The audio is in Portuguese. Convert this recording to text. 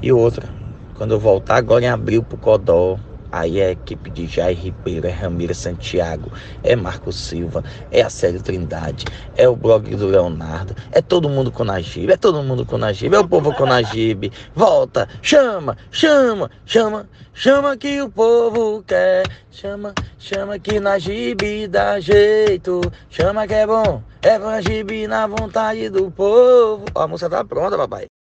E outra, quando eu voltar agora em abril pro Codó, aí é a equipe de Jair Ribeiro, é Ramiro Santiago, é Marco Silva, é a Célio Trindade, é o blog do Leonardo, é todo mundo com Najib, é todo mundo com Najib, é o povo com Najib. Volta, chama, chama, chama, chama que o povo quer, chama, chama que Najib dá jeito, chama que é bom, é Najib na vontade do povo. Ó, a música tá pronta, papai.